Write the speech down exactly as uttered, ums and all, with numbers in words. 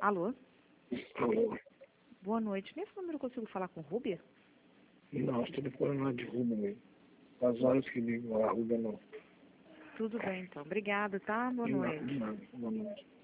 Alô? Alô? Boa noite. Nesse número eu consigo falar com Rúbia? Não, o telefone não é de Rubia mesmo. Faz horas que ligo a Rubia não. Tudo bem, então. Obrigada, tá? Boa Não, noite. não, boa noite.